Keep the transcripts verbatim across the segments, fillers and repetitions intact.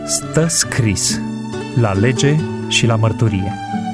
Stă scris la lege și la mărturie.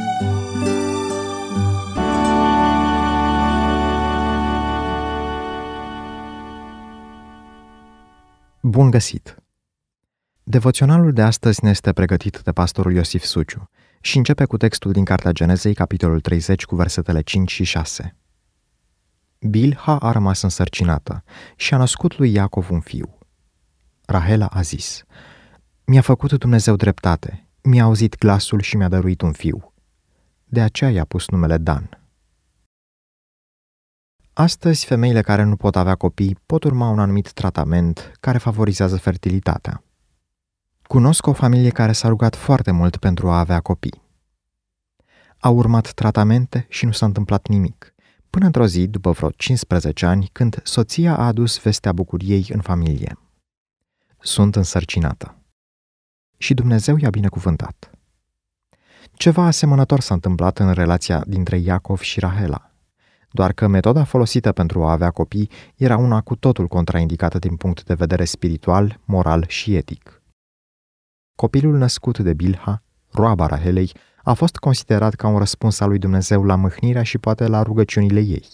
Bun găsit! Devoționalul de astăzi ne este pregătit de pastorul Iosif Suciu și începe cu textul din Cartea Genezei, capitolul treizeci, cu versetele cinci și șase. Bilha a rămas însărcinată și a născut lui Iacov un fiu. Rahela a zis: Mi-a făcut Dumnezeu dreptate, mi-a auzit glasul și mi-a dăruit un fiu. De aceea i-a pus numele Dan. Astăzi, femeile care nu pot avea copii pot urma un anumit tratament care favorizează fertilitatea. Cunosc o familie care s-a rugat foarte mult pentru a avea copii. Au urmat tratamente și nu s-a întâmplat nimic, până într-o zi, după vreo cincisprezece ani, când soția a adus vestea bucuriei în familie. Sunt însărcinată. Și Dumnezeu i-a binecuvântat. Ceva asemănător s-a întâmplat în relația dintre Iacov și Rahela, doar că metoda folosită pentru a avea copii era una cu totul contraindicată din punct de vedere spiritual, moral și etic. Copilul născut de Bilha, roaba Rahelei, a fost considerat ca un răspuns al lui Dumnezeu la mâhnirea și poate la rugăciunile ei.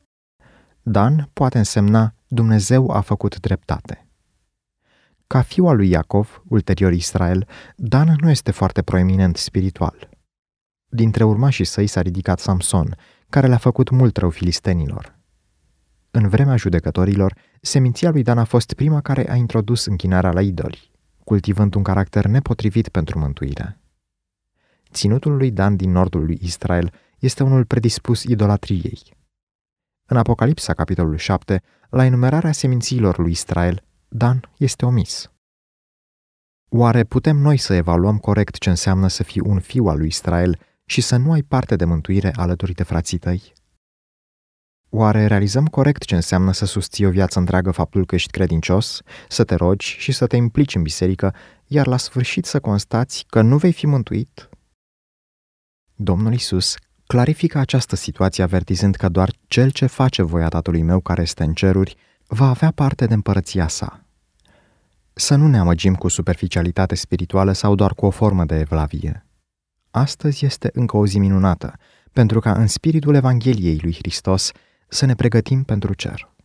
Dan poate însemna Dumnezeu a făcut dreptate. Ca fiu al lui Iacov, ulterior Israel, Dan nu este foarte proeminent spiritual. Dintre urmașii săi s-a ridicat Samson, care le-a făcut mult rău filistenilor. În vremea judecătorilor, seminția lui Dan a fost prima care a introdus închinarea la idoli, cultivând un caracter nepotrivit pentru mântuire. Ținutul lui Dan din nordul lui Israel este unul predispus idolatriei. În Apocalipsa, capitolul șapte, la enumerarea semințiilor lui Israel, Dan este omis. Oare putem noi să evaluăm corect ce înseamnă să fii un fiu al lui Israel și să nu ai parte de mântuire alături de frații tăi? Oare realizăm corect ce înseamnă să susții o viață întreagă faptul că ești credincios, să te rogi și să te implici în biserică, iar la sfârșit să constați că nu vei fi mântuit? Domnul Iisus clarifică această situație avertizând că doar cel ce face voia Tatălui meu care este în ceruri va avea parte de împărăția sa. Să nu ne amăgim cu superficialitate spirituală sau doar cu o formă de evlavie. Astăzi este încă o zi minunată, pentru ca în spiritul Evangheliei lui Hristos să ne pregătim pentru cer.